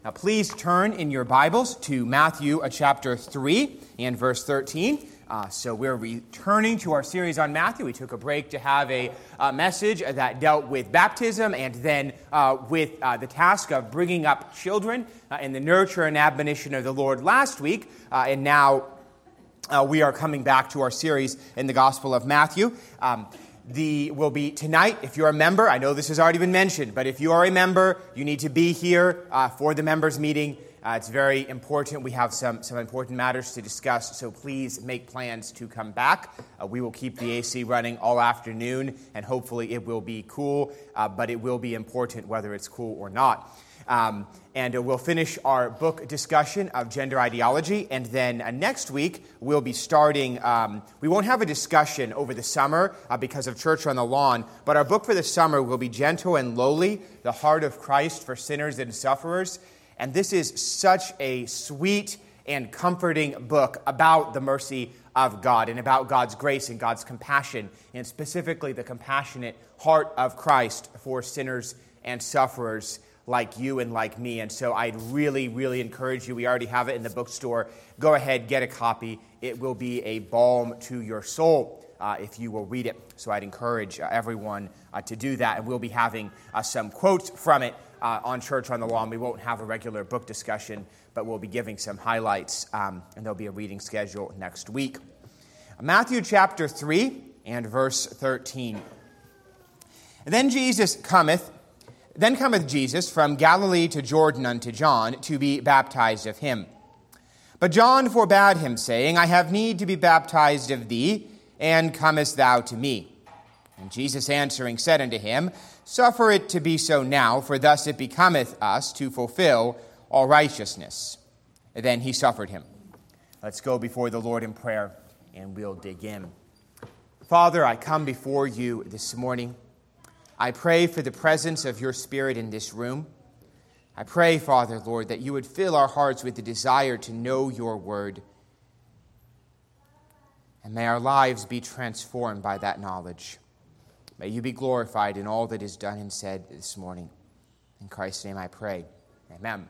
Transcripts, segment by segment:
Now, please turn in your Bibles to Matthew chapter 3 and verse 13. So we're returning to our series on Matthew. We took a break to have a message that dealt with baptism and then with the task of bringing up children in the nurture and admonition of the Lord last week. And now we are coming back to our series in the Gospel of Matthew. Will be tonight, if you're a member. I know this has already been mentioned, but if you are a member, you need to be here for the members' meeting. It's very important. We have some important matters to discuss, so please make plans to come back. We will keep the AC running all afternoon, and hopefully it will be cool, but it will be important whether it's cool or not. And we'll finish our book discussion of gender ideology, and then next week we'll be starting, we won't have a discussion over the summer because of Church on the Lawn, but our book for the summer will be Gentle and Lowly, the Heart of Christ for Sinners and Sufferers. And this is such a sweet and comforting book about the mercy of God and about God's grace and God's compassion, and specifically the compassionate heart of Christ for sinners and sufferers like you and like me. And so I'd really, really encourage you. We already have it in the bookstore. Go ahead, get a copy. It will be a balm to your soul if you will read it. So I'd encourage everyone to do that. And we'll be having some quotes from it on Church on the Lawn. We won't have a regular book discussion, but we'll be giving some highlights, and there'll be a reading schedule next week. Matthew chapter 3 and verse 13. Then cometh Jesus from Galilee to Jordan unto John to be baptized of him. But John forbade him, saying, I have need to be baptized of thee, and comest thou to me? And Jesus answering said unto him, Suffer it to be so now, for thus it becometh us to fulfill all righteousness. And then he suffered him. Let's go before the Lord in prayer, and we'll dig in. Father, I come before you this morning. I pray for the presence of your Spirit in this room. I pray, Father, Lord, that you would fill our hearts with the desire to know your word. And may our lives be transformed by that knowledge. May you be glorified in all that is done and said this morning. In Christ's name I pray. Amen.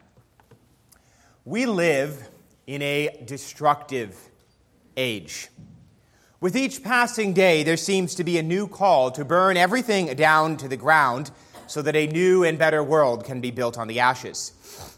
We live in a destructive age. With each passing day, there seems to be a new call to burn everything down to the ground so that a new and better world can be built on the ashes.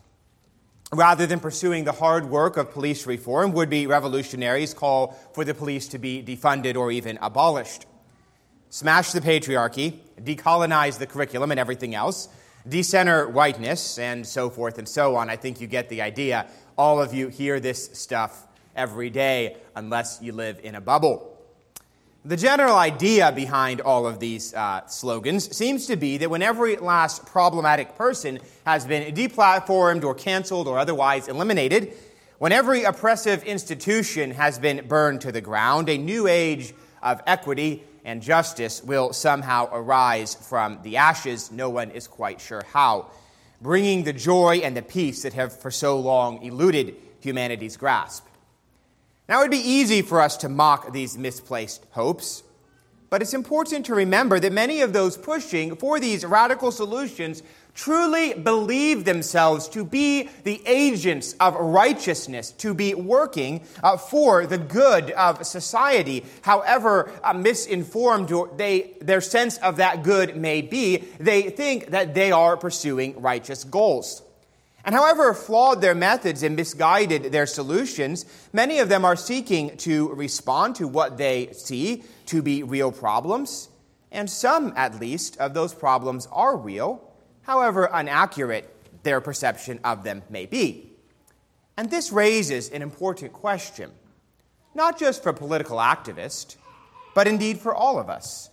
Rather than pursuing the hard work of police reform, would-be revolutionaries call for the police to be defunded or even abolished. Smash the patriarchy, decolonize the curriculum and everything else, decenter whiteness, and so forth and so on. I think you get the idea. All of you hear this stuff every day, unless you live in a bubble. The general idea behind all of these slogans seems to be that when every last problematic person has been deplatformed or canceled or otherwise eliminated, when every oppressive institution has been burned to the ground, a new age of equity and justice will somehow arise from the ashes. No one is quite sure how, bringing the joy and the peace that have for so long eluded humanity's grasp. Now, it would be easy for us to mock these misplaced hopes, but it's important to remember that many of those pushing for these radical solutions truly believe themselves to be the agents of righteousness, to be working for the good of society. However misinformed their sense of that good may be, they think that they are pursuing righteous goals. And however flawed their methods and misguided their solutions, many of them are seeking to respond to what they see to be real problems. And some, at least, of those problems are real, however inaccurate their perception of them may be. And this raises an important question, not just for political activists, but indeed for all of us.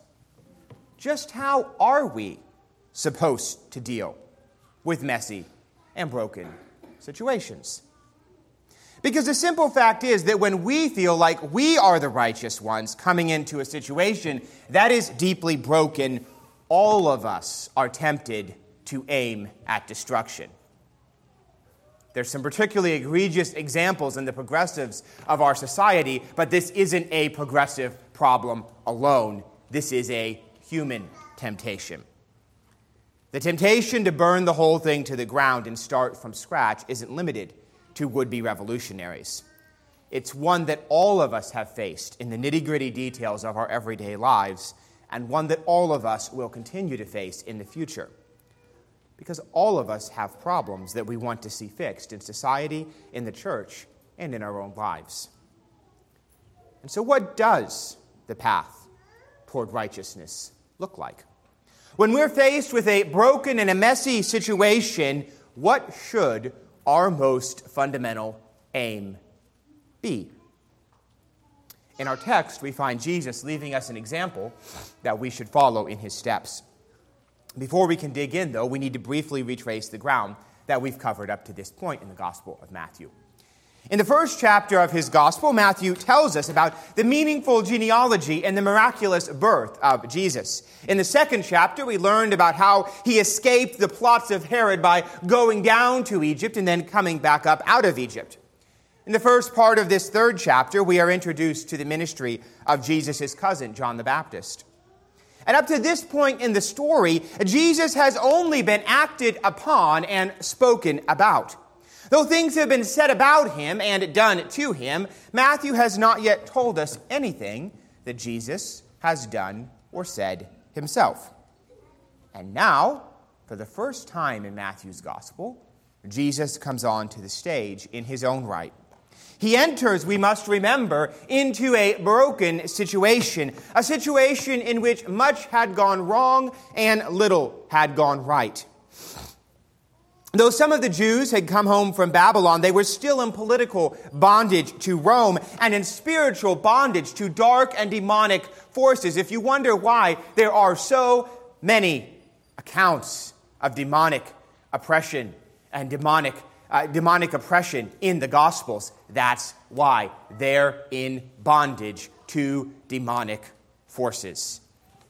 Just how are we supposed to deal with messy and broken situations? Because the simple fact is that when we feel like we are the righteous ones coming into a situation that is deeply broken, all of us are tempted to aim at destruction. There's some particularly egregious examples in the progressives of our society, but this isn't a progressive problem alone. This is a human temptation. The temptation to burn the whole thing to the ground and start from scratch isn't limited to would-be revolutionaries. It's one that all of us have faced in the nitty-gritty details of our everyday lives, and one that all of us will continue to face in the future. Because all of us have problems that we want to see fixed in society, in the church, and in our own lives. And so what does the path toward righteousness look like? When we're faced with a broken and a messy situation, what should our most fundamental aim be? In our text, we find Jesus leaving us an example that we should follow in his steps. Before we can dig in, though, we need to briefly retrace the ground that we've covered up to this point in the Gospel of Matthew. In the first chapter of his Gospel, Matthew tells us about the meaningful genealogy and the miraculous birth of Jesus. In the second chapter, we learned about how he escaped the plots of Herod by going down to Egypt and then coming back up out of Egypt. In the first part of this third chapter, we are introduced to the ministry of Jesus' cousin, John the Baptist. And up to this point in the story, Jesus has only been acted upon and spoken about. Though things have been said about him and done to him, Matthew has not yet told us anything that Jesus has done or said himself. And now, for the first time in Matthew's gospel, Jesus comes onto the stage in his own right. He enters, we must remember, into a broken situation, a situation in which much had gone wrong and little had gone right. Though some of the Jews had come home from Babylon, they were still in political bondage to Rome and in spiritual bondage to dark and demonic forces. If you wonder why there are so many accounts of demonic oppression and demonic oppression in the Gospels, that's why they're in bondage to demonic forces.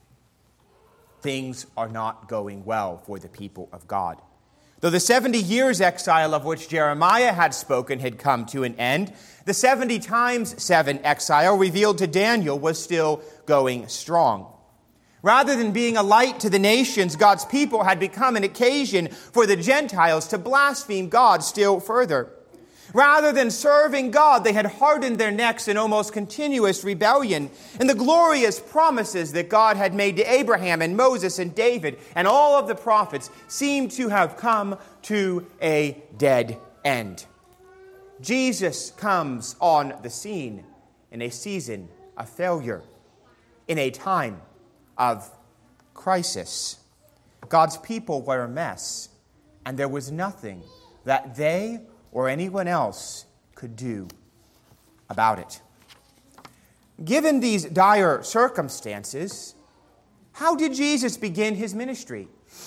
Things are not going well for the people of God. Though the 70 years exile of which Jeremiah had spoken had come to an end, the 70 times 7 exile revealed to Daniel was still going strong. Rather than being a light to the nations, God's people had become an occasion for the Gentiles to blaspheme God still further. Rather than serving God, they had hardened their necks in almost continuous rebellion. And the glorious promises that God had made to Abraham and Moses and David and all of the prophets seemed to have come to a dead end. Jesus comes on the scene in a season of failure, in a time of crisis. God's people were a mess, and there was nothing that they or anyone else could do about it. Given these dire circumstances, how did Jesus begin his ministry?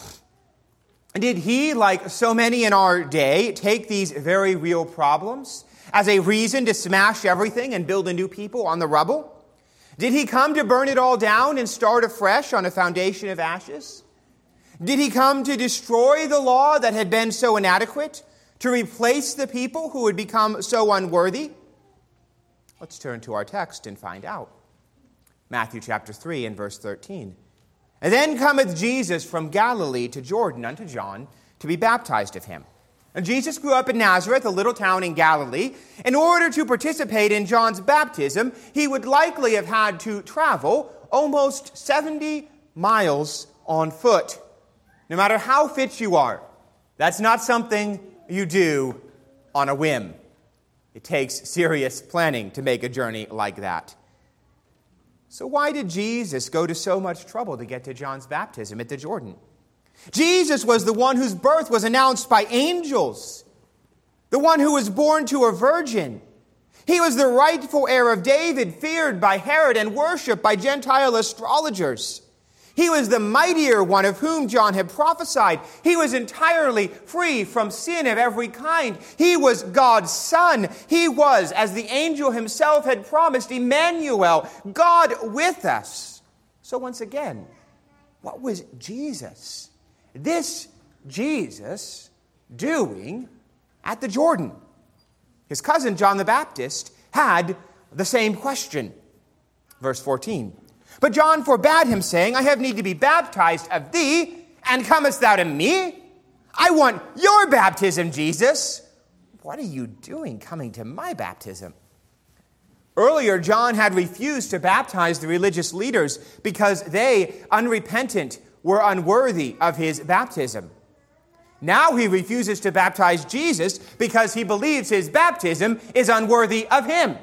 Did he, like so many in our day, take these very real problems as a reason to smash everything and build a new people on the rubble? Did he come to burn it all down and start afresh on a foundation of ashes? Did he come to destroy the law that had been so inadequate, to replace the people who had become so unworthy? Let's turn to our text and find out. Matthew chapter 3 and verse 13. And then cometh Jesus from Galilee to Jordan unto John to be baptized of him. And Jesus grew up in Nazareth, a little town in Galilee. In order to participate in John's baptism, he would likely have had to travel almost 70 miles on foot. No matter how fit you are, that's not something you do on a whim. It takes serious planning to make a journey like that. So why did Jesus go to so much trouble to get to John's baptism at the Jordan? Jesus was the one whose birth was announced by angels, the one who was born to a virgin. He was the rightful heir of David, feared by Herod and worshipped by Gentile astrologers. He was the mightier one of whom John had prophesied. He was entirely free from sin of every kind. He was God's son. He was, as the angel himself had promised, Emmanuel, God with us. So once again, what was Jesus, this Jesus, doing at the Jordan? His cousin John the Baptist had the same question. Verse 14. But John forbade him, saying, I have need to be baptized of thee, And comest thou to me? I want your baptism, Jesus. What are you doing coming to my baptism? Earlier, John had refused to baptize the religious leaders because they, unrepentant, were unworthy of his baptism. Now he refuses to baptize Jesus because he believes his baptism is unworthy of him.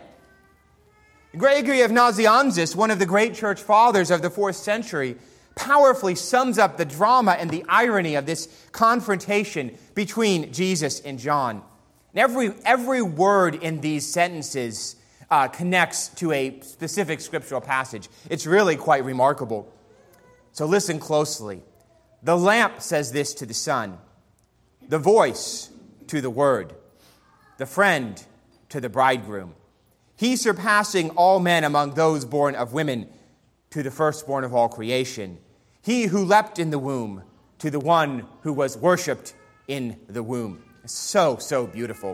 Gregory of Nazianzus, one of the great church fathers of the 4th century, powerfully sums up the drama and the irony of this confrontation between Jesus and John. And every word in these sentences connects to a specific scriptural passage. It's really quite remarkable. So listen closely. The lamp says this to the sun, the voice to the word, the friend to the bridegroom. He surpassing all men among those born of women, to the firstborn of all creation. He who leapt in the womb, to the one who was worshipped in the womb. So beautiful.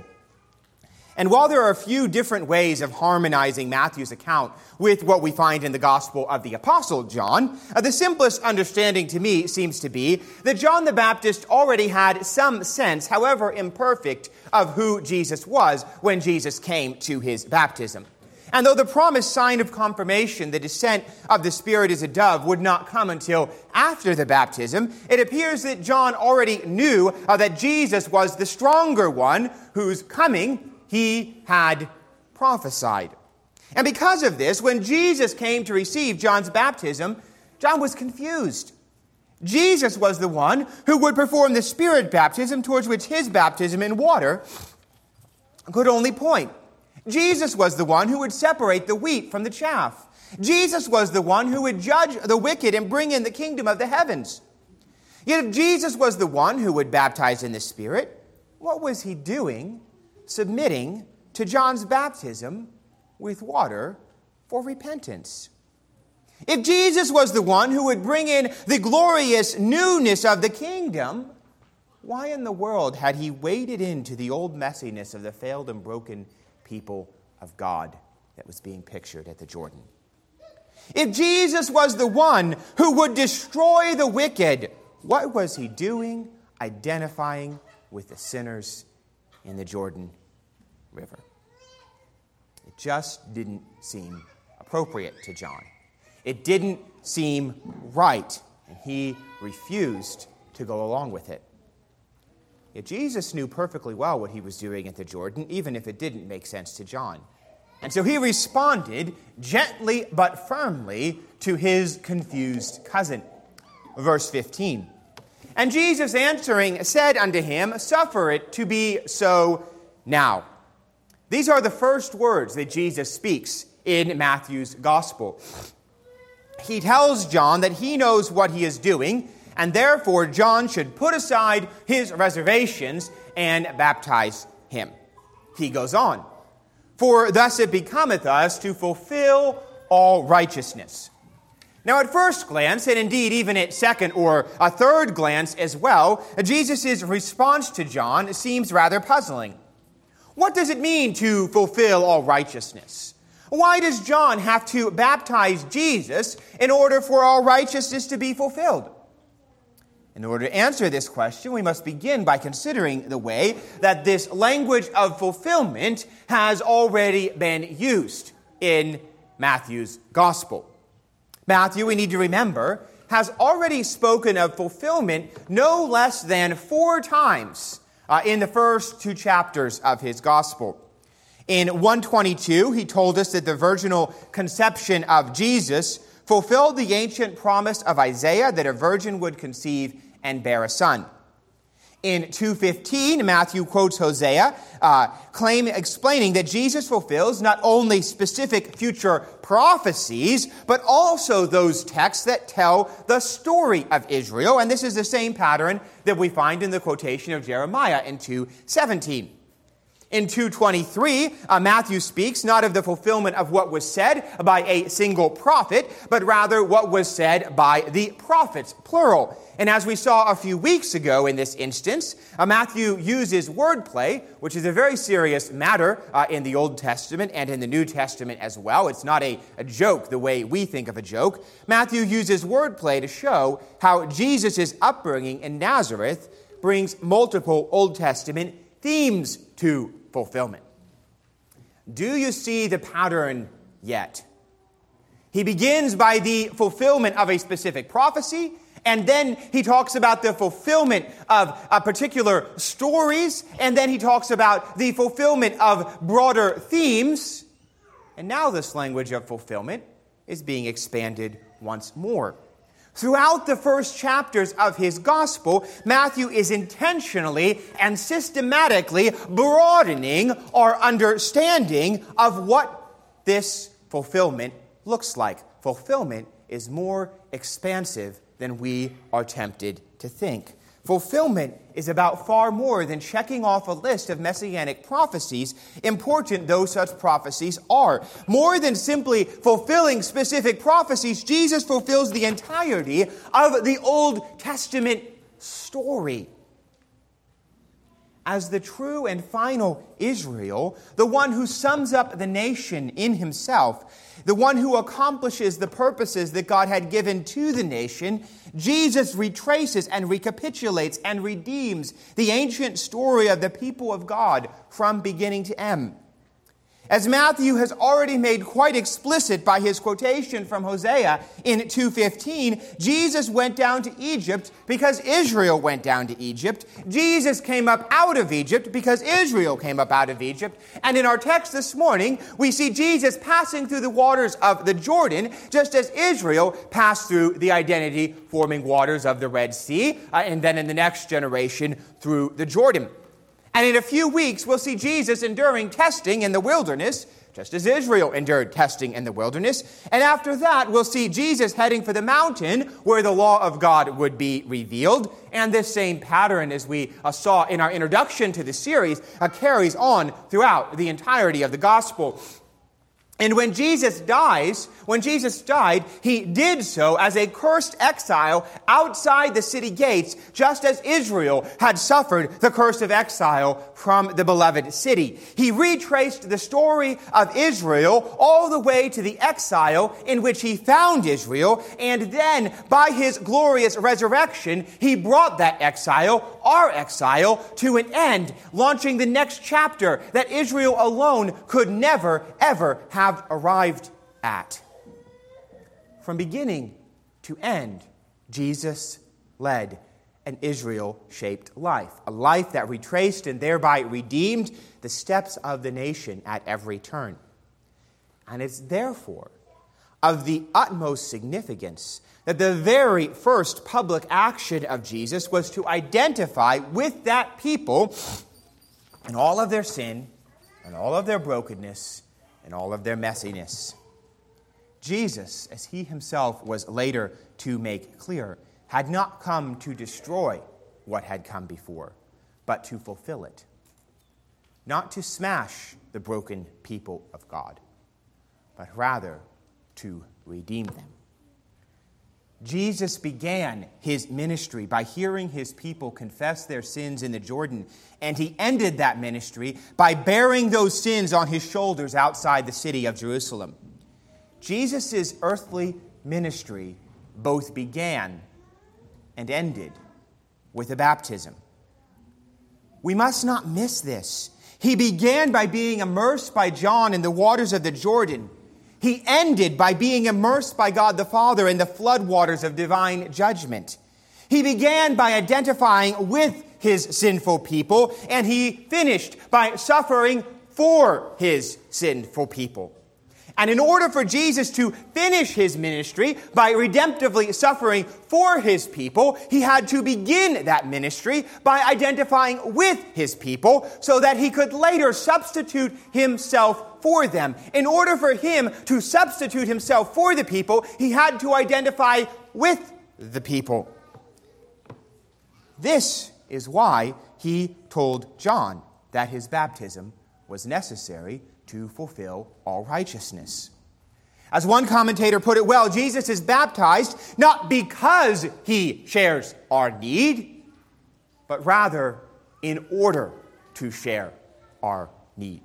And while there are a few different ways of harmonizing Matthew's account with what we find in the Gospel of the Apostle John, the simplest understanding to me seems to be that John the Baptist already had some sense, however imperfect, of who Jesus was when Jesus came to his baptism. And though the promised sign of confirmation, the descent of the Spirit as a dove, would not come until after the baptism, it appears that John already knew that Jesus was the stronger one whose coming he had prophesied. And because of this, when Jesus came to receive John's baptism, John was confused. Jesus was the one who would perform the Spirit baptism towards which his baptism in water could only point. Jesus was the one who would separate the wheat from the chaff. Jesus was the one who would judge the wicked and bring in the kingdom of the heavens. Yet if Jesus was the one who would baptize in the Spirit, what was he doing submitting to John's baptism with water for repentance? If Jesus was the one who would bring in the glorious newness of the kingdom, why in the world had he waded into the old messiness of the failed and broken people of God that was being pictured at the Jordan? If Jesus was the one who would destroy the wicked, what was he doing identifying with the sinners in the Jordan River? It just didn't seem appropriate to John. It didn't seem right, and he refused to go along with it. Yet Jesus knew perfectly well what he was doing at the Jordan, even if it didn't make sense to John. And so he responded gently but firmly to his confused cousin. Verse 15. And Jesus answering said unto him, Suffer it to be so now. These are the first words that Jesus speaks in Matthew's gospel. He tells John that he knows what he is doing, and therefore John should put aside his reservations and baptize him. He goes on, For thus it becometh us to fulfill all righteousness. Now, at first glance, and indeed even at second or a third glance as well, Jesus' response to John seems rather puzzling. What does it mean to fulfill all righteousness? Why does John have to baptize Jesus in order for all righteousness to be fulfilled? In order to answer this question, we must begin by considering the way that this language of fulfillment has already been used in Matthew's gospel. Matthew, we need to remember, has already spoken of fulfillment no less than 4 times in the first 2 chapters of his gospel. In 1:22, he told us that the virginal conception of Jesus fulfilled the ancient promise of Isaiah that a virgin would conceive and bear a son. In 2:15, Matthew quotes Hosea, explaining that Jesus fulfills not only specific future prophecies, but also those texts that tell the story of Israel. And this is the same pattern that we find in the quotation of Jeremiah in 2:17. In 2:23, Matthew speaks not of the fulfillment of what was said by a single prophet, but rather what was said by the prophets, plural. And as we saw a few weeks ago in this instance, Matthew uses wordplay, which is a very serious matter in the Old Testament and in the New Testament as well. It's not a joke the way we think of a joke. Matthew uses wordplay to show how Jesus' upbringing in Nazareth brings multiple Old Testament themes to fulfillment. Do you see the pattern yet? He begins by the fulfillment of a specific prophecy, and then he talks about the fulfillment of particular stories, and then he talks about the fulfillment of broader themes. And now this language of fulfillment is being expanded once more. Throughout the first chapters of his gospel, Matthew is intentionally and systematically broadening our understanding of what this fulfillment looks like. Fulfillment is more expansive than we are tempted to think. Fulfillment is about far more than checking off a list of messianic prophecies, important though such prophecies are. More than simply fulfilling specific prophecies, Jesus fulfills the entirety of the Old Testament story. As the true and final Israel, the one who sums up the nation in himself, the one who accomplishes the purposes that God had given to the nation, Jesus retraces and recapitulates and redeems the ancient story of the people of God from beginning to end. As Matthew has already made quite explicit by his quotation from Hosea in 2:15, Jesus went down to Egypt because Israel went down to Egypt. Jesus came up out of Egypt because Israel came up out of Egypt. And in our text this morning, we see Jesus passing through the waters of the Jordan, just as Israel passed through the identity-forming waters of the Red Sea, and then in the next generation through the Jordan. And in a few weeks, we'll see Jesus enduring testing in the wilderness, just as Israel endured testing in the wilderness. And after that, we'll see Jesus heading for the mountain where the law of God would be revealed. And this same pattern, as we saw in our introduction to the series, carries on throughout the entirety of the gospel. And when Jesus died, he did so as a cursed exile outside the city gates, just as Israel had suffered the curse of exile from the beloved city. He retraced the story of Israel all the way to the exile in which he found Israel, and then by his glorious resurrection, he brought that exile, our exile, to an end, launching the next chapter that Israel alone could never, ever have arrived at. From beginning to end, Jesus led an Israel-shaped life, a life that retraced and thereby redeemed the steps of the nation at every turn. And it's therefore of the utmost significance that the very first public action of Jesus was to identify with that people in all of their sin and all of their brokenness and all of their messiness. Jesus, as he himself was later to make clear, had not come to destroy what had come before, but to fulfill it. Not to smash the broken people of God, but rather to redeem them. Jesus began his ministry by hearing his people confess their sins in the Jordan, and he ended that ministry by bearing those sins on his shoulders outside the city of Jerusalem. Jesus' earthly ministry both began and ended with a baptism. We must not miss this. He began by being immersed by John in the waters of the Jordan. He ended by being immersed by God the Father in the floodwaters of divine judgment. He began by identifying with his sinful people, and he finished by suffering for his sinful people. And in order for Jesus to finish his ministry by redemptively suffering for his people, he had to begin that ministry by identifying with his people so that he could later substitute himself for them. In order for him to substitute himself for the people, he had to identify with the people. This is why he told John that his baptism was necessary to fulfill all righteousness. As one commentator put it well, Jesus is baptized not because he shares our need, but rather in order to share our need.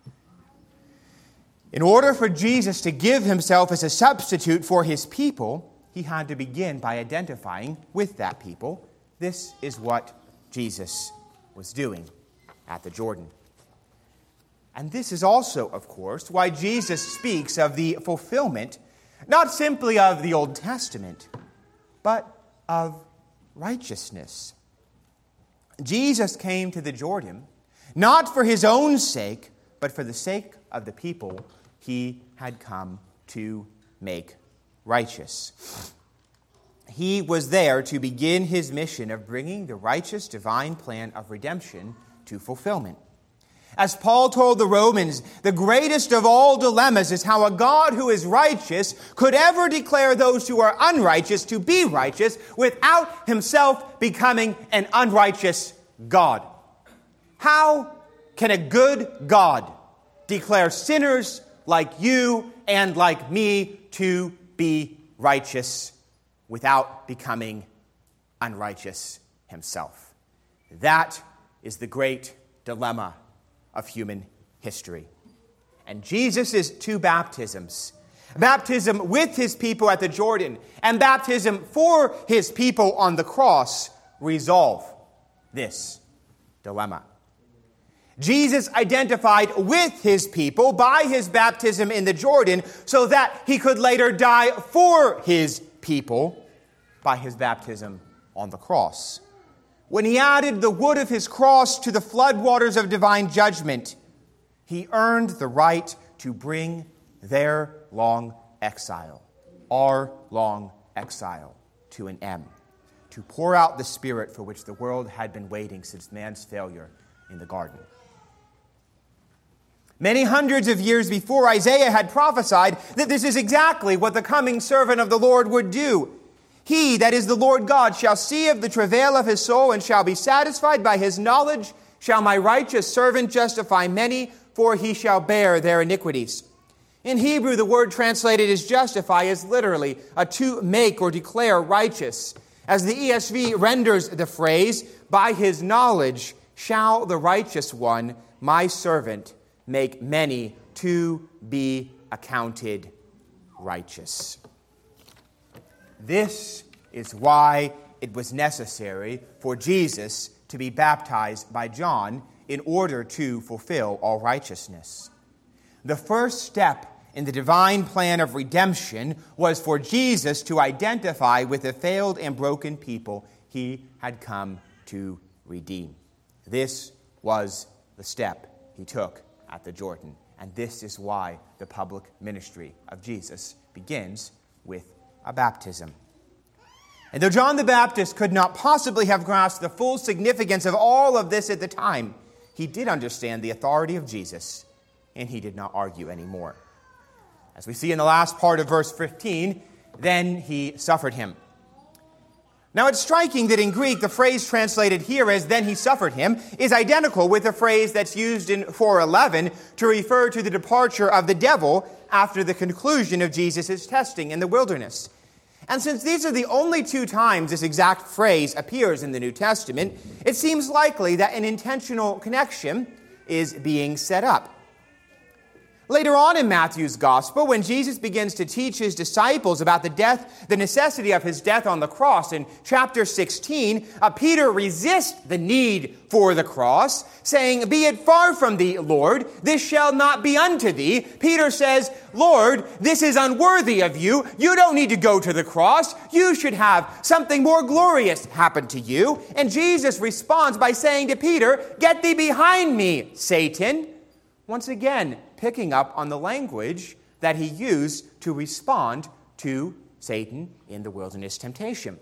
In order for Jesus to give himself as a substitute for his people, he had to begin by identifying with that people. This is what Jesus was doing at the Jordan. And this is also, of course, why Jesus speaks of the fulfillment, not simply of the Old Testament, but of righteousness. Jesus came to the Jordan not for his own sake, but for the sake of the people he had come to make righteous. He was there to begin his mission of bringing the righteous divine plan of redemption to fulfillment. As Paul told the Romans, the greatest of all dilemmas is how a God who is righteous could ever declare those who are unrighteous to be righteous without himself becoming an unrighteous God. How can a good God declare sinners like you and like me to be righteous without becoming unrighteous himself? That is the great dilemma of human history. And Jesus' two baptisms, baptism with his people at the Jordan and baptism for his people on the cross, resolve this dilemma. Jesus identified with his people by his baptism in the Jordan so that he could later die for his people by his baptism on the cross. When he added the wood of his cross to the floodwaters of divine judgment, he earned the right to bring their long exile, our long exile, to an end, to pour out the Spirit for which the world had been waiting since man's failure in the garden. Many hundreds of years before, Isaiah had prophesied that this is exactly what the coming servant of the Lord would do. He, that is the Lord God, shall see of the travail of his soul and shall be satisfied by his knowledge. Shall my righteous servant justify many, for he shall bear their iniquities. In Hebrew, the word translated as justify is literally to make or declare righteous. As the ESV renders the phrase, by his knowledge shall the righteous one, my servant, make many to be accounted righteous. This is why it was necessary for Jesus to be baptized by John in order to fulfill all righteousness. The first step in the divine plan of redemption was for Jesus to identify with the failed and broken people he had come to redeem. This was the step he took at the Jordan. And this is why the public ministry of Jesus begins with a baptism. And though John the Baptist could not possibly have grasped the full significance of all of this at the time, he did understand the authority of Jesus, and he did not argue anymore. As we see in the last part of verse 15, then he suffered him. Now it's striking that in Greek, the phrase translated here as then he suffered him is identical with the phrase that's used in 4:11 to refer to the departure of the devil after the conclusion of Jesus' testing in the wilderness. And since these are the only two times this exact phrase appears in the New Testament, it seems likely that an intentional connection is being set up. Later on in Matthew's Gospel, when Jesus begins to teach his disciples about the necessity of his death on the cross, in chapter 16, Peter resists the need for the cross, saying, "Be it far from thee, Lord, this shall not be unto thee." Peter says, "Lord, this is unworthy of you. You don't need to go to the cross. You should have something more glorious happen to you." And Jesus responds by saying to Peter, "Get thee behind me, Satan." Once again, picking up on the language that he used to respond to Satan in the wilderness temptation.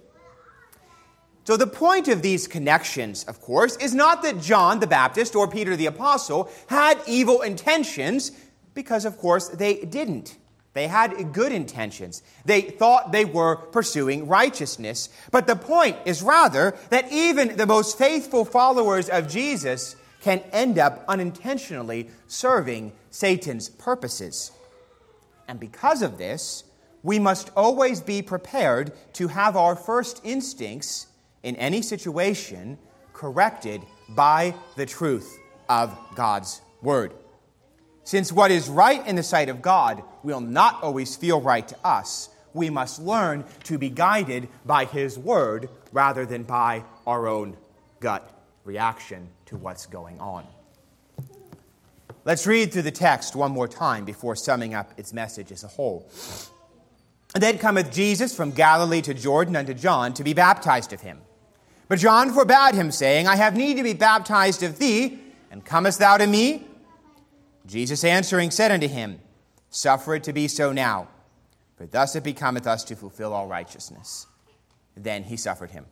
So the point of these connections, of course, is not that John the Baptist or Peter the Apostle had evil intentions, because, of course, they didn't. They had good intentions. They thought they were pursuing righteousness. But the point is rather that even the most faithful followers of Jesus can end up unintentionally serving Satan's purposes. And because of this, we must always be prepared to have our first instincts in any situation corrected by the truth of God's Word. Since what is right in the sight of God will not always feel right to us, we must learn to be guided by His Word rather than by our own gut reaction to what's going on. Let's read through the text one more time before summing up its message as a whole. Then cometh Jesus from Galilee to Jordan unto John to be baptized of him. But John forbade him, saying, I have need to be baptized of thee, and comest thou to me? Jesus answering said unto him, Suffer it to be so now, for thus it becometh us to fulfill all righteousness. Then he suffered him.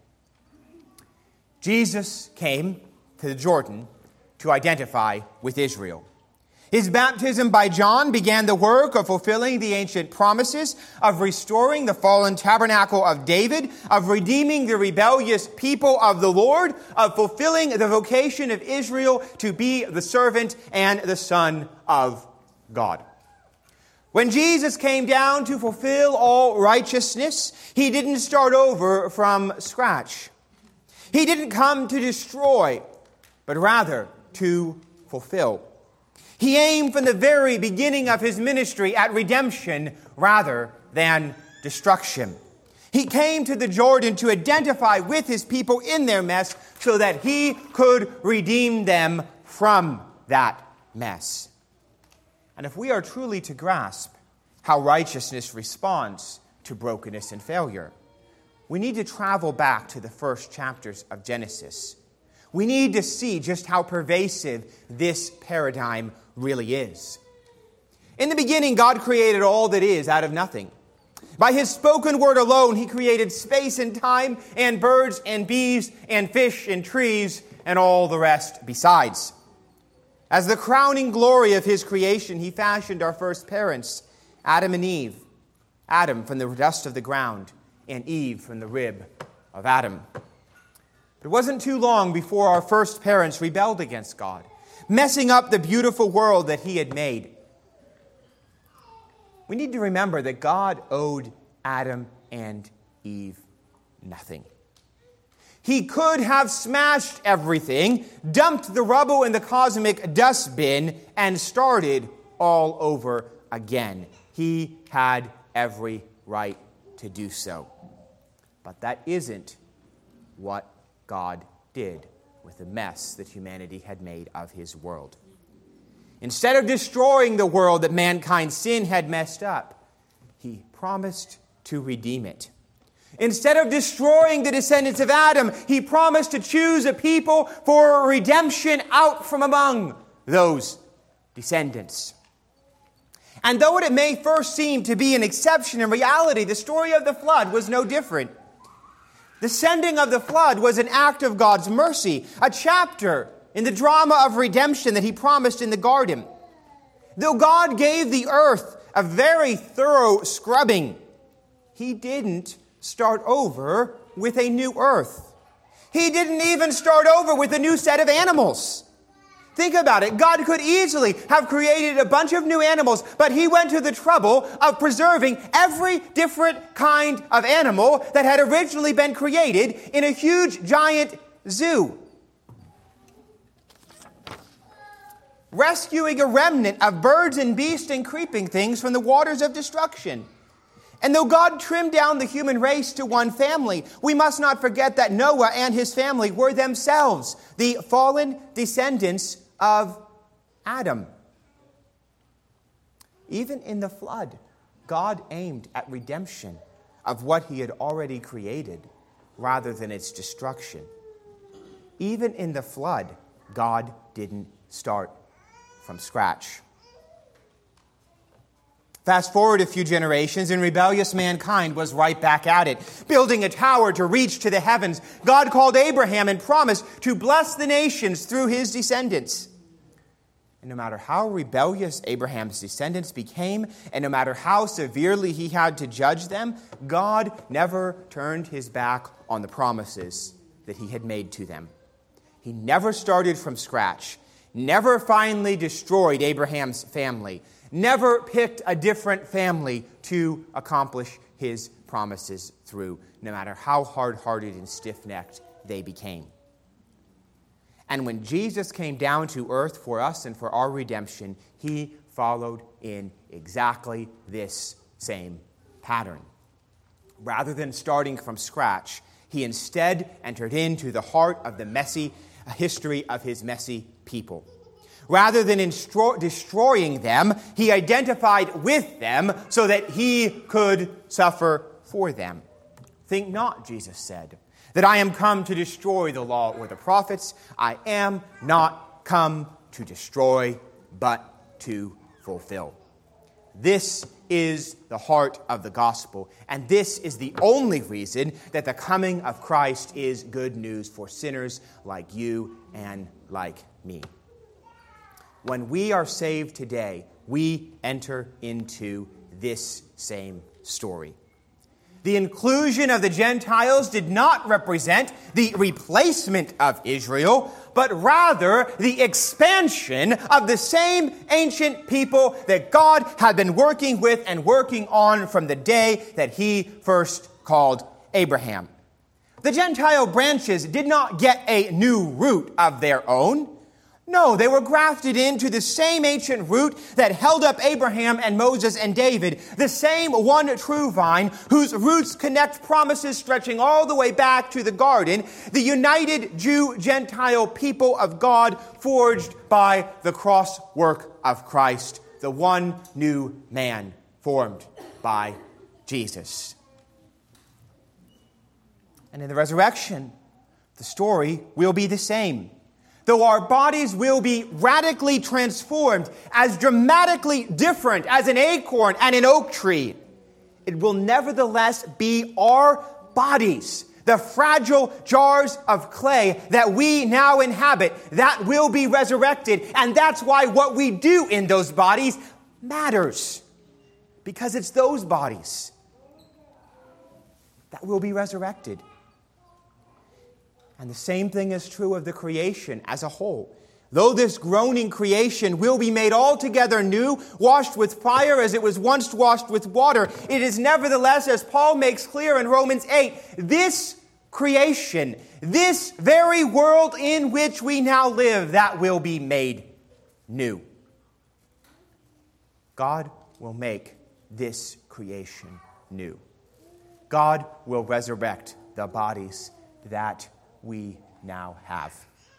Jesus came to the Jordan to identify with Israel. His baptism by John began the work of fulfilling the ancient promises, of restoring the fallen tabernacle of David, of redeeming the rebellious people of the Lord, of fulfilling the vocation of Israel to be the servant and the Son of God. When Jesus came down to fulfill all righteousness, he didn't start over from scratch. He didn't come to destroy, but rather to fulfill. He aimed from the very beginning of his ministry at redemption rather than destruction. He came to the Jordan to identify with his people in their mess so that he could redeem them from that mess. And if we are truly to grasp how righteousness responds to brokenness and failure, we need to travel back to the first chapters of Genesis. We need to see just how pervasive this paradigm really is. In the beginning, God created all that is out of nothing. By his spoken word alone, he created space and time and birds and bees and fish and trees and all the rest besides. As the crowning glory of his creation, he fashioned our first parents, Adam and Eve. Adam from the dust of the ground, and Eve from the rib of Adam. It wasn't too long before our first parents rebelled against God, messing up the beautiful world that he had made. We need to remember that God owed Adam and Eve nothing. He could have smashed everything, dumped the rubble in the cosmic dustbin, and started all over again. He had every right to do so. But that isn't what God did with the mess that humanity had made of his world. Instead of destroying the world that mankind's sin had messed up, he promised to redeem it. Instead of destroying the descendants of Adam, he promised to choose a people for redemption out from among those descendants. And though it may first seem to be an exception, in reality, the story of the flood was no different. The sending of the flood was an act of God's mercy, a chapter in the drama of redemption that he promised in the garden. Though God gave the earth a very thorough scrubbing, he didn't start over with a new earth. He didn't even start over with a new set of animals. Think about it. God could easily have created a bunch of new animals, but he went to the trouble of preserving every different kind of animal that had originally been created in a huge, giant zoo. Rescuing a remnant of birds and beasts and creeping things from the waters of destruction. And though God trimmed down the human race to one family, we must not forget that Noah and his family were themselves the fallen descendants of Adam. Even in the flood, God aimed at redemption of what he had already created rather than its destruction. Even in the flood, God didn't start from scratch. Fast forward a few generations, and rebellious mankind was right back at it, building a tower to reach to the heavens. God called Abraham and promised to bless the nations through his descendants. And no matter how rebellious Abraham's descendants became, and no matter how severely he had to judge them, God never turned his back on the promises that he had made to them. He never started from scratch. never finally destroyed Abraham's family, never picked a different family to accomplish his promises through, no matter how hard-hearted and stiff-necked they became. And when Jesus came down to earth for us and for our redemption, he followed in exactly this same pattern. Rather than starting from scratch, he instead entered into the heart of the messy history of his messy people. Rather than destroying them, he identified with them so that he could suffer for them. Think not, Jesus said, that I am come to destroy the law or the prophets. I am not come to destroy, but to fulfill. This is the heart of the gospel, and this is the only reason that the coming of Christ is good news for sinners like you and like me. When we are saved today, we enter into this same story. The inclusion of the Gentiles did not represent the replacement of Israel, but rather the expansion of the same ancient people that God had been working with and working on from the day that he first called Abraham. The Gentile branches did not get a new root of their own. No, they were grafted into the same ancient root that held up Abraham and Moses and David, the same one true vine whose roots connect promises stretching all the way back to the garden, the united Jew-Gentile people of God forged by the cross work of Christ, the one new man formed by Jesus. And in the resurrection, the story will be the same. Though our bodies will be radically transformed, as dramatically different as an acorn and an oak tree, it will nevertheless be our bodies, the fragile jars of clay that we now inhabit, that will be resurrected. And that's why what we do in those bodies matters, because it's those bodies that will be resurrected. And the same thing is true of the creation as a whole. Though this groaning creation will be made altogether new, washed with fire as it was once washed with water, it is nevertheless, as Paul makes clear in Romans 8, this creation, this very world in which we now live, that will be made new. God will make this creation new. God will resurrect the bodies that we now have.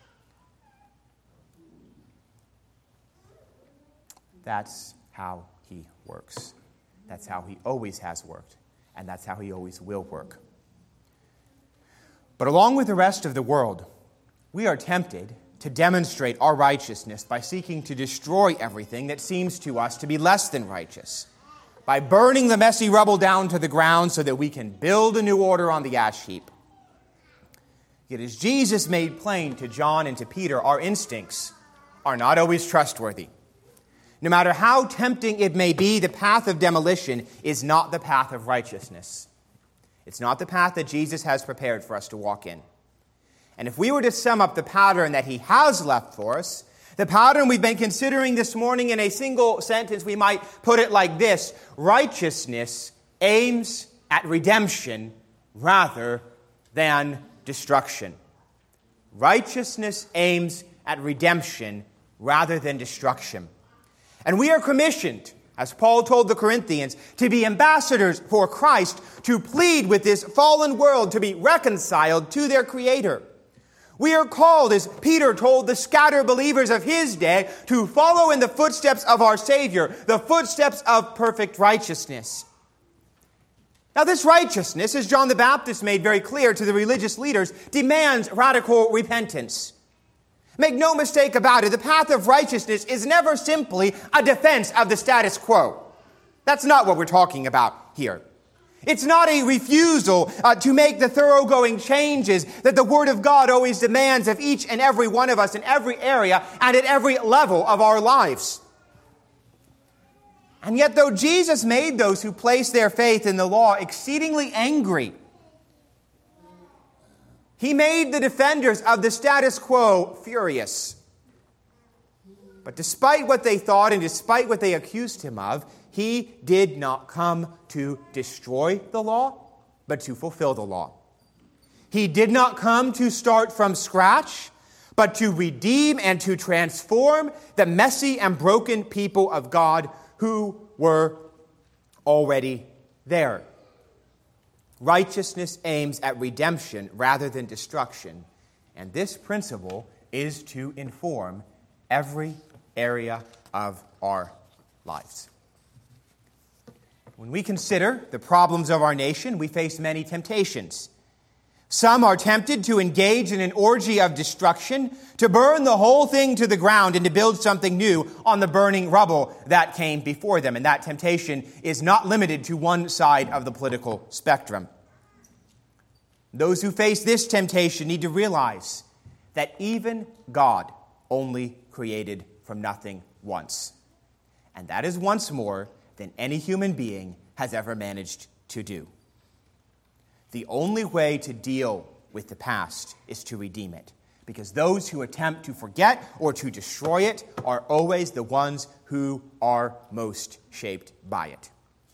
That's how he works. That's how he always has worked. And that's how he always will work. But along with the rest of the world, we are tempted to demonstrate our righteousness by seeking to destroy everything that seems to us to be less than righteous, by burning the messy rubble down to the ground so that we can build a new order on the ash heap. Yet as Jesus made plain to John and to Peter, our instincts are not always trustworthy. No matter how tempting it may be, the path of demolition is not the path of righteousness. It's not the path that Jesus has prepared for us to walk in. And if we were to sum up the pattern that he has left for us, the pattern we've been considering this morning in a single sentence, we might put it like this: righteousness aims at redemption rather than destruction. Righteousness aims at redemption rather than destruction. And we are commissioned, as Paul told the Corinthians, to be ambassadors for Christ, to plead with this fallen world to be reconciled to their Creator. We are called, as Peter told the scattered believers of his day, to follow in the footsteps of our Savior, the footsteps of perfect righteousness. Now, this righteousness, as John the Baptist made very clear to the religious leaders, demands radical repentance. Make no mistake about it, the path of righteousness is never simply a defense of the status quo. That's not what we're talking about here. It's not a refusal to make the thoroughgoing changes that the Word of God always demands of each and every one of us in every area and at every level of our lives. And yet, though Jesus made those who place their faith in the law exceedingly angry, he made the defenders of the status quo furious. But despite what they thought and despite what they accused him of, he did not come to destroy the law, but to fulfill the law. He did not come to start from scratch, but to redeem and to transform the messy and broken people of God who were already there. Righteousness aims at redemption rather than destruction, and this principle is to inform every area of our lives. When we consider the problems of our nation, we face many temptations. Some are tempted to engage in an orgy of destruction, to burn the whole thing to the ground and to build something new on the burning rubble that came before them. And that temptation is not limited to one side of the political spectrum. Those who face this temptation need to realize that even God only created from nothing once. And that is once more than any human being has ever managed to do. The only way to deal with the past is to redeem it, because those who attempt to forget or to destroy it are always the ones who are most shaped by it.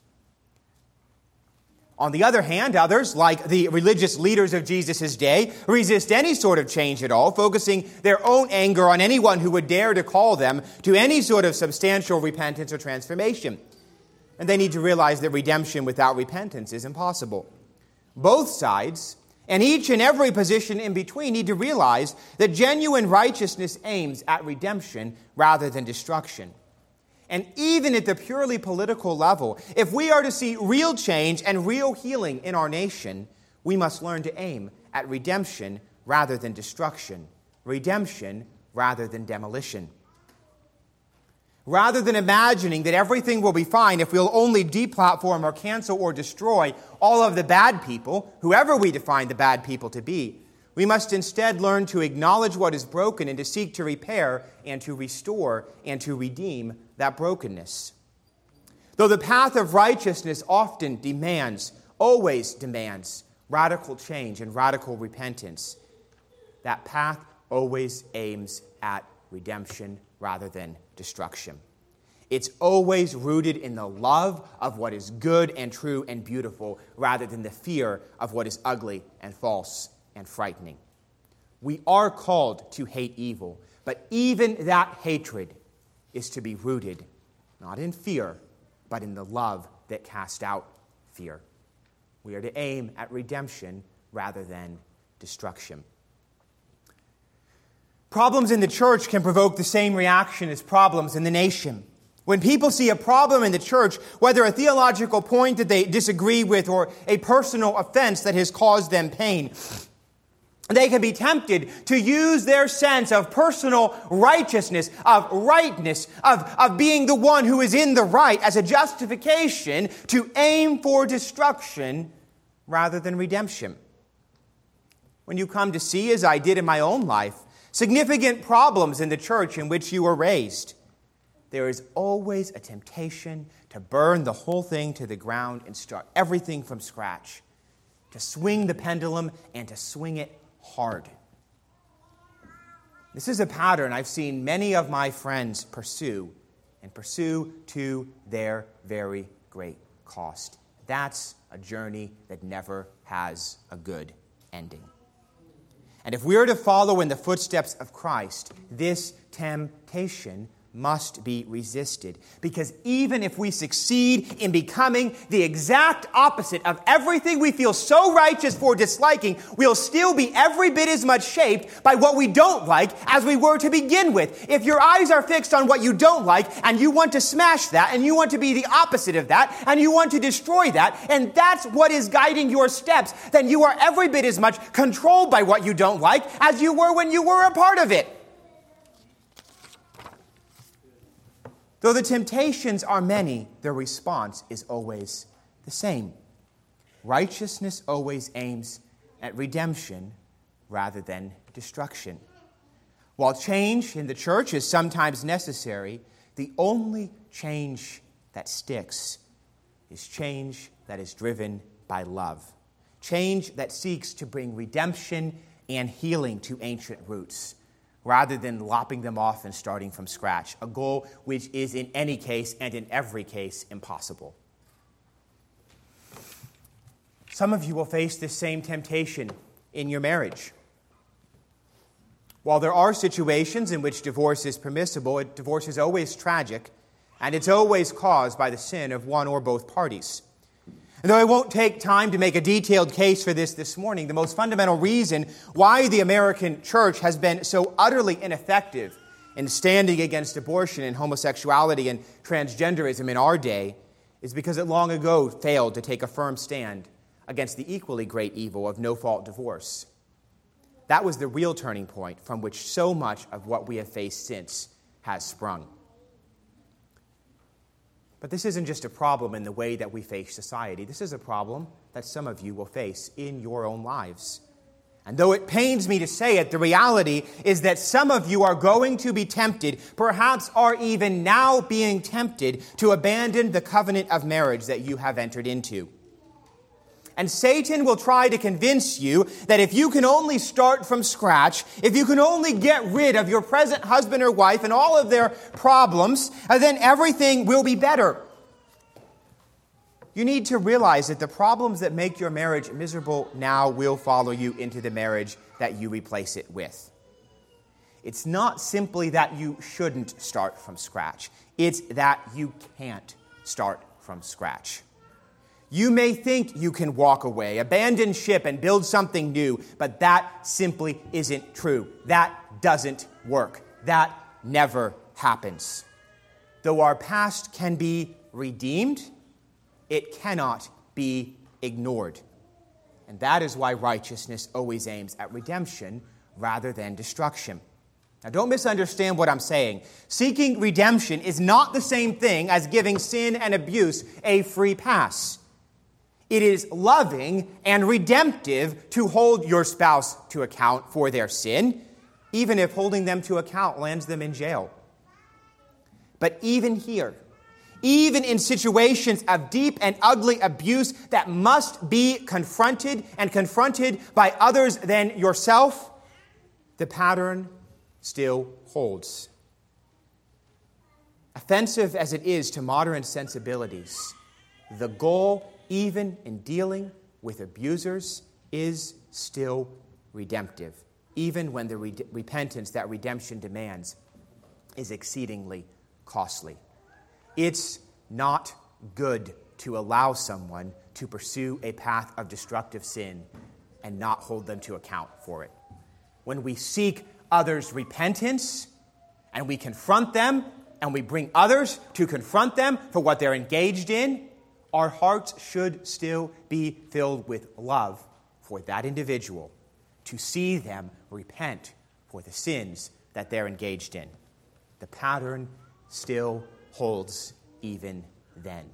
On the other hand, others, like the religious leaders of Jesus' day, resist any sort of change at all, focusing their own anger on anyone who would dare to call them to any sort of substantial repentance or transformation. And they need to realize that redemption without repentance is impossible. Both sides, and each and every position in between, need to realize that genuine righteousness aims at redemption rather than destruction. And even at the purely political level, if we are to see real change and real healing in our nation, we must learn to aim at redemption rather than destruction, redemption rather than demolition. Rather than imagining that everything will be fine if we'll only deplatform or cancel or destroy all of the bad people, whoever we define the bad people to be, we must instead learn to acknowledge what is broken and to seek to repair and to restore and to redeem that brokenness. Though the path of righteousness often always demands radical change and radical repentance, that path always aims at redemption rather than destruction. It's always rooted in the love of what is good and true and beautiful rather than the fear of what is ugly and false and frightening. We are called to hate evil, but even that hatred is to be rooted not in fear, but in the love that casts out fear. We are to aim at redemption rather than destruction. Problems in the church can provoke the same reaction as problems in the nation. When people see a problem in the church, whether a theological point that they disagree with or a personal offense that has caused them pain, they can be tempted to use their sense of personal righteousness, of rightness, of being the one who is in the right as a justification to aim for destruction rather than redemption. When you come to see, as I did in my own life, significant problems in the church in which you were raised, there is always a temptation to burn the whole thing to the ground and start everything from scratch, to swing the pendulum and to swing it hard. This is a pattern I've seen many of my friends pursue to their very great cost. That's a journey that never has a good ending. And if we are to follow in the footsteps of Christ, this temptation must be resisted. Because even if we succeed in becoming the exact opposite of everything we feel so righteous for disliking, we'll still be every bit as much shaped by what we don't like as we were to begin with. If your eyes are fixed on what you don't like and you want to smash that and you want to be the opposite of that and you want to destroy that, and that's what is guiding your steps, then you are every bit as much controlled by what you don't like as you were when you were a part of it. Though the temptations are many, the response is always the same. Righteousness always aims at redemption rather than destruction. While change in the church is sometimes necessary, the only change that sticks is change that is driven by love. Change that seeks to bring redemption and healing to ancient roots, rather than lopping them off and starting from scratch, a goal which is in any case and in every case impossible. Some of you will face this same temptation in your marriage. While there are situations in which divorce is permissible, divorce is always tragic, and it's always caused by the sin of one or both parties. And though I won't take time to make a detailed case for this morning, the most fundamental reason why the American church has been so utterly ineffective in standing against abortion and homosexuality and transgenderism in our day is because it long ago failed to take a firm stand against the equally great evil of no-fault divorce. That was the real turning point from which so much of what we have faced since has sprung. But this isn't just a problem in the way that we face society. This is a problem that some of you will face in your own lives. And though it pains me to say it, the reality is that some of you are going to be tempted, perhaps are even now being tempted, to abandon the covenant of marriage that you have entered into. And Satan will try to convince you that if you can only start from scratch, if you can only get rid of your present husband or wife and all of their problems, then everything will be better. You need to realize that the problems that make your marriage miserable now will follow you into the marriage that you replace it with. It's not simply that you shouldn't start from scratch. It's that you can't start from scratch. You may think you can walk away, abandon ship, and build something new, but that simply isn't true. That doesn't work. That never happens. Though our past can be redeemed, it cannot be ignored. And that is why righteousness always aims at redemption rather than destruction. Now, don't misunderstand what I'm saying. Seeking redemption is not the same thing as giving sin and abuse a free pass. It is loving and redemptive to hold your spouse to account for their sin, even if holding them to account lands them in jail. But even here, even in situations of deep and ugly abuse that must be confronted and confronted by others than yourself, the pattern still holds. Offensive as it is to modern sensibilities, the goal, even in dealing with abusers, is still redemptive, even when the repentance that redemption demands is exceedingly costly. It's not good to allow someone to pursue a path of destructive sin and not hold them to account for it. When we seek others' repentance and we confront them and we bring others to confront them for what they're engaged in, our hearts should still be filled with love for that individual, to see them repent for the sins that they're engaged in. The pattern still holds even then.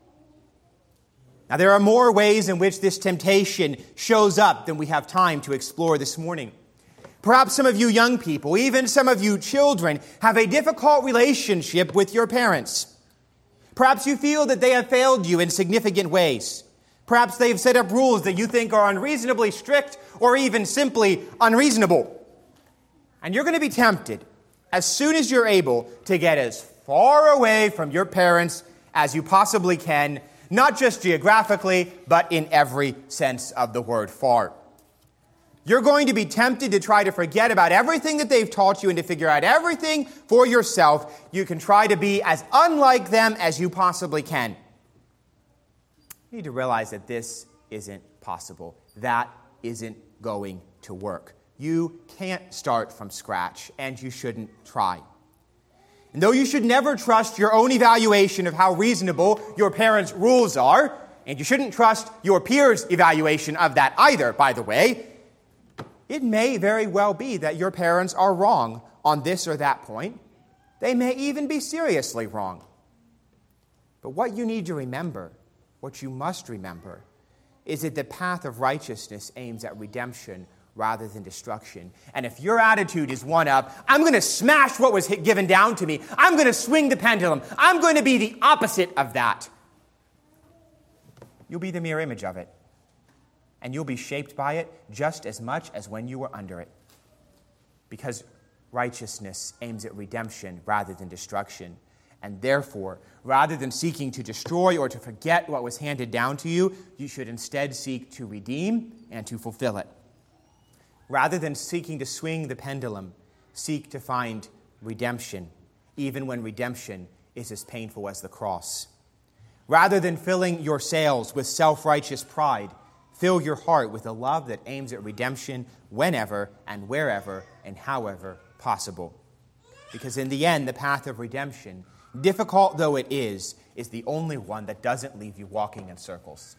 Now, there are more ways in which this temptation shows up than we have time to explore this morning. Perhaps some of you young people, even some of you children, have a difficult relationship with your parents. Perhaps you feel that they have failed you in significant ways. Perhaps they've set up rules that you think are unreasonably strict or even simply unreasonable. And you're going to be tempted, as soon as you're able, to get as far away from your parents as you possibly can, not just geographically, but in every sense of the word far. You're going to be tempted to try to forget about everything that they've taught you and to figure out everything for yourself. You can try to be as unlike them as you possibly can. You need to realize that this isn't possible. That isn't going to work. You can't start from scratch, and you shouldn't try. And though you should never trust your own evaluation of how reasonable your parents' rules are, and you shouldn't trust your peers' evaluation of that either, by the way, it may very well be that your parents are wrong on this or that point. They may even be seriously wrong. But what you need to remember, what you must remember, is that the path of righteousness aims at redemption rather than destruction. And if your attitude is one of, I'm going to smash what was given down to me, I'm going to swing the pendulum, I'm going to be the opposite of that, you'll be the mirror image of it. And you'll be shaped by it just as much as when you were under it. Because righteousness aims at redemption rather than destruction. And therefore, rather than seeking to destroy or to forget what was handed down to you, you should instead seek to redeem and to fulfill it. Rather than seeking to swing the pendulum, seek to find redemption, even when redemption is as painful as the cross. Rather than filling your sails with self-righteous pride, fill your heart with a love that aims at redemption whenever and wherever and however possible. Because in the end, the path of redemption, difficult though it is the only one that doesn't leave you walking in circles.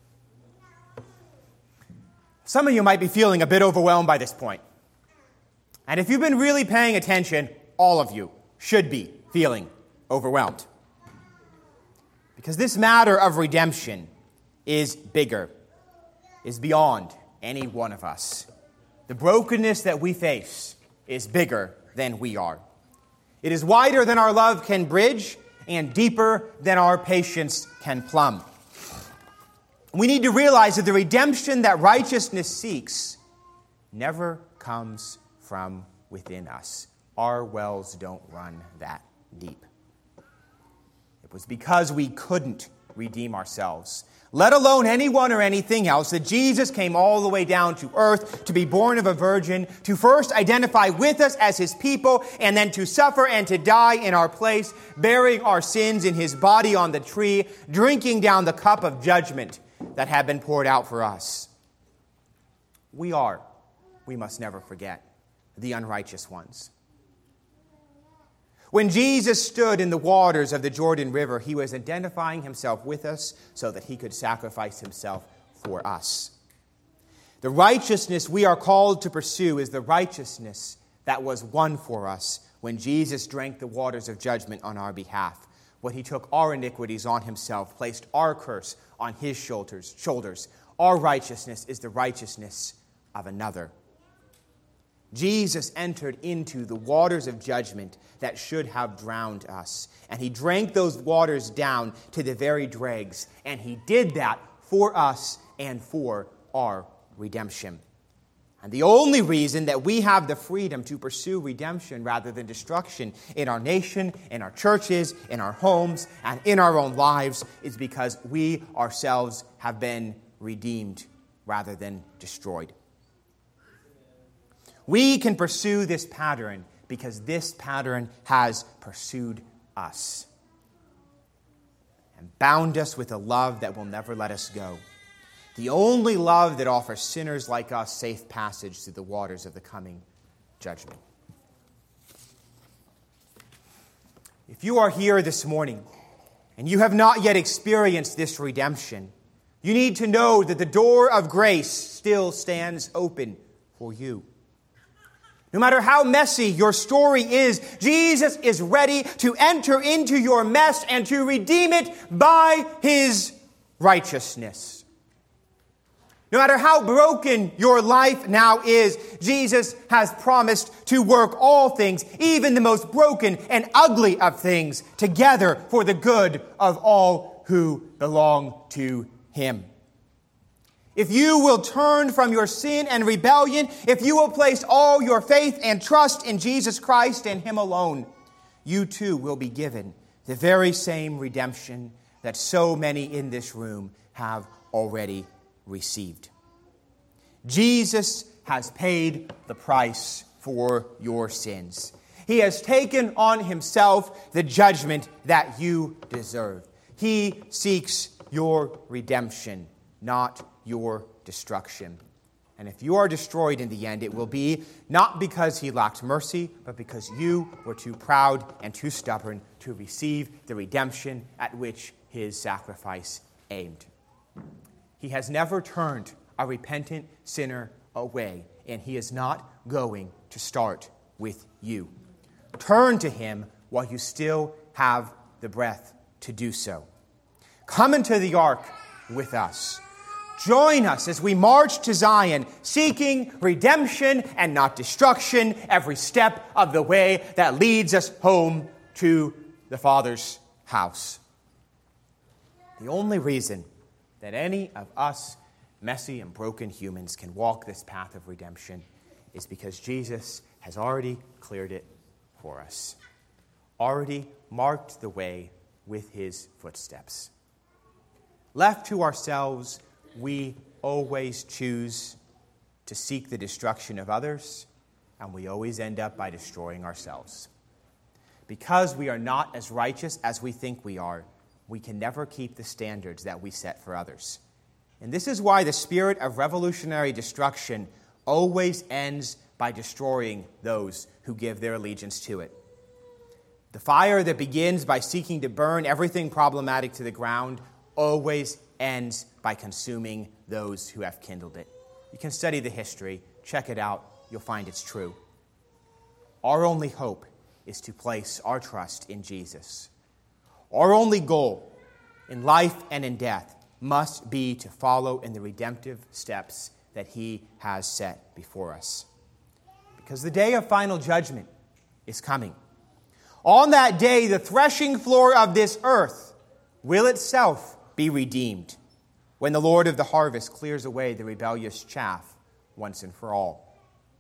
Some of you might be feeling a bit overwhelmed by this point. And if you've been really paying attention, all of you should be feeling overwhelmed. Because this matter of redemption is bigger, is beyond any one of us. The brokenness that we face is bigger than we are. It is wider than our love can bridge and deeper than our patience can plumb. We need to realize that the redemption that righteousness seeks never comes from within us. Our wells don't run that deep. It was because we couldn't redeem ourselves, let alone anyone or anything else, that Jesus came all the way down to earth to be born of a virgin, to first identify with us as his people, and then to suffer and to die in our place, bearing our sins in his body on the tree, drinking down the cup of judgment that had been poured out for us. We must never forget, the unrighteous ones. When Jesus stood in the waters of the Jordan River, he was identifying himself with us so that he could sacrifice himself for us. The righteousness we are called to pursue is the righteousness that was won for us when Jesus drank the waters of judgment on our behalf, when he took our iniquities on himself, placed our curse on his shoulders. Our righteousness is the righteousness of another. Jesus entered into the waters of judgment that should have drowned us. And he drank those waters down to the very dregs. And he did that for us and for our redemption. And the only reason that we have the freedom to pursue redemption rather than destruction in our nation, in our churches, in our homes, and in our own lives is because we ourselves have been redeemed rather than destroyed. We can pursue this pattern because this pattern has pursued us and bound us with a love that will never let us go. The only love that offers sinners like us safe passage through the waters of the coming judgment. If you are here this morning and you have not yet experienced this redemption, you need to know that the door of grace still stands open for you. No matter how messy your story is, Jesus is ready to enter into your mess and to redeem it by his righteousness. No matter how broken your life now is, Jesus has promised to work all things, even the most broken and ugly of things, together for the good of all who belong to him. If you will turn from your sin and rebellion, if you will place all your faith and trust in Jesus Christ and him alone, you too will be given the very same redemption that so many in this room have already received. Jesus has paid the price for your sins. He has taken on himself the judgment that you deserve. He seeks your redemption, not your destruction. And if you are destroyed in the end, it will be not because he lacked mercy, but because you were too proud and too stubborn to receive the redemption at which his sacrifice aimed. He has never turned a repentant sinner away, and he is not going to start with you. Turn to him while you still have the breath to do so. Come into the ark with us. Join us as we march to Zion, seeking redemption and not destruction every step of the way that leads us home to the Father's house. The only reason that any of us messy and broken humans can walk this path of redemption is because Jesus has already cleared it for us, already marked the way with his footsteps. Left to ourselves, we always choose to seek the destruction of others, and we always end up by destroying ourselves. Because we are not as righteous as we think we are, we can never keep the standards that we set for others. And this is why the spirit of revolutionary destruction always ends by destroying those who give their allegiance to it. The fire that begins by seeking to burn everything problematic to the ground always ends by consuming those who have kindled it. You can study the history, check it out, you'll find it's true. Our only hope is to place our trust in Jesus. Our only goal in life and in death must be to follow in the redemptive steps that he has set before us. Because the day of final judgment is coming. On that day, the threshing floor of this earth will itself be redeemed when the Lord of the harvest clears away the rebellious chaff once and for all.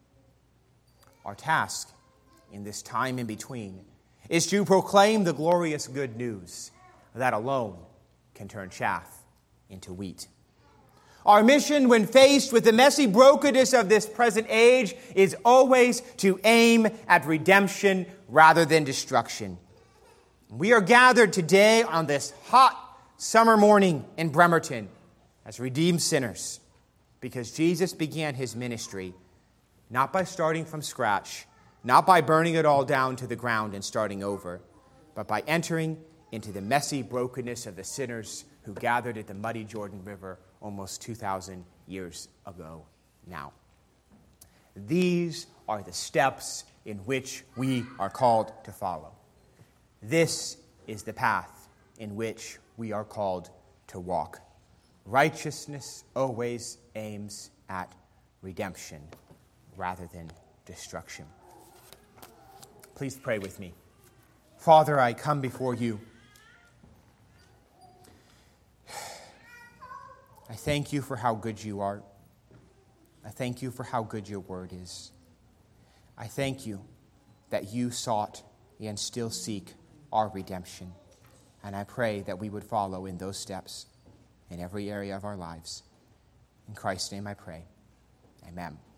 Our task in this time in between is to proclaim the glorious good news that alone can turn chaff into wheat. Our mission when faced with the messy brokenness of this present age is always to aim at redemption rather than destruction. We are gathered today on this hot summer morning in Bremerton as redeemed sinners because Jesus began his ministry not by starting from scratch, not by burning it all down to the ground and starting over, but by entering into the messy brokenness of the sinners who gathered at the muddy Jordan River almost 2,000 years ago now. These are the steps in which we are called to follow. This is the path in which we are called to walk. Righteousness always aims at redemption rather than destruction. Please pray with me. Father, I come before you. I thank you for how good you are. I thank you for how good your word is. I thank you that you sought and still seek our redemption. And I pray that we would follow in those steps in every area of our lives. In Christ's name I pray. Amen.